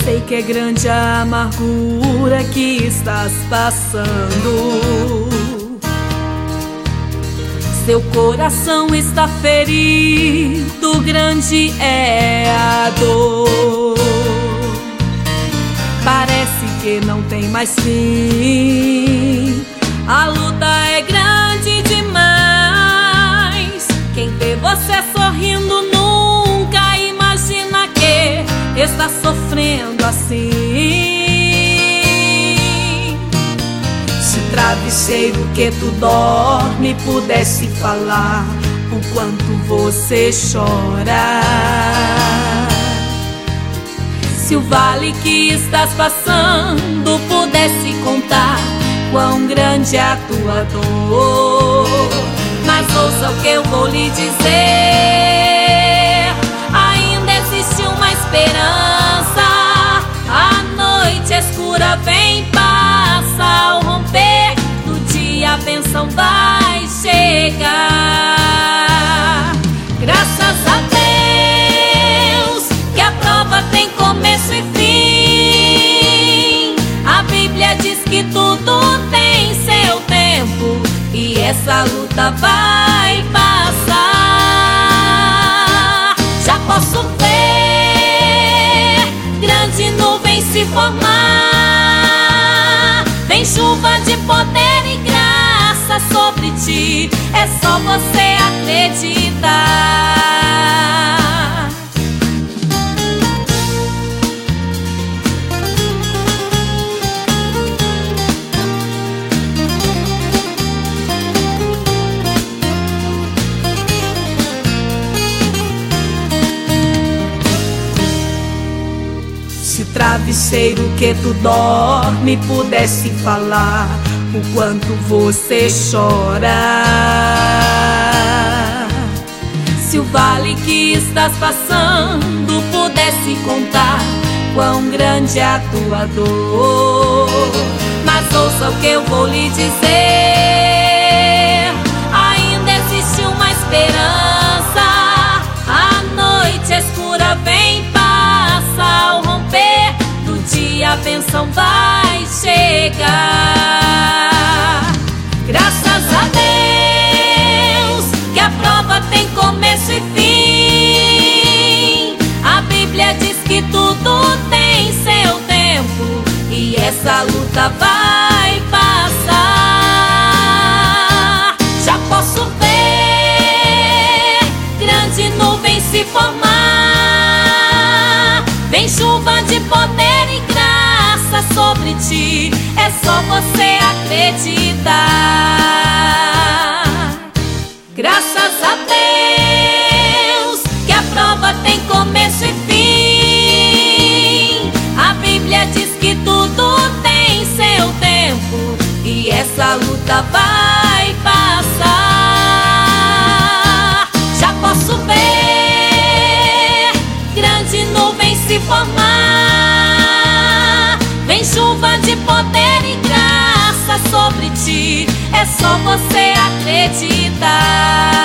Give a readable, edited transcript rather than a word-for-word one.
Sei que é grande a amargura que estás passando. Seu coração está ferido, grande é a dor. Parece que não tem mais fim. A luta é grande demais. Quem vê você sorrindo nunca imagina que está sofrendo assim. Se o travesseiro que tu dorme pudesse falar o quanto você chora. Se o vale que estás passando pudesse contar quão grande é a tua dor. Mas ouça o que eu vou lhe dizer: ainda existe uma esperança. A noite escura vem, passa. Ao romper do dia a bênção vai chegar. Graças a Deus que a prova tem começo e fim. A Bíblia diz que tudo tem seu tempo e essa luta vai passar. Já posso ver grande nuvem se formar. Vem chuva de poder e graça sobre ti. É só você acreditar. Se o travesseiro que tu dorme pudesse falar o quanto você chora. Se o vale que estás passando pudesse contar quão grande é a tua dor. Mas ouça o que eu vou lhe dizer: ainda existe uma esperança. A noite escura vem, passa. Ao romper do dia a bênção vai chegar. Graças a Deus que a prova tem começo e fim. A Bíblia diz que tudo tem seu tempo e essa luta vai passar. Já posso ver grande nuvem se formar. Vem chuva de poder e graça sobre ti. É só você acreditar. Graças a Deus que a prova tem começo e fim. A Bíblia diz que tudo tem seu tempo e essa luta vai passar. Já posso ver grande nuvem se formar. Vem chuva de poder e graça sobre ti. É só você acreditar.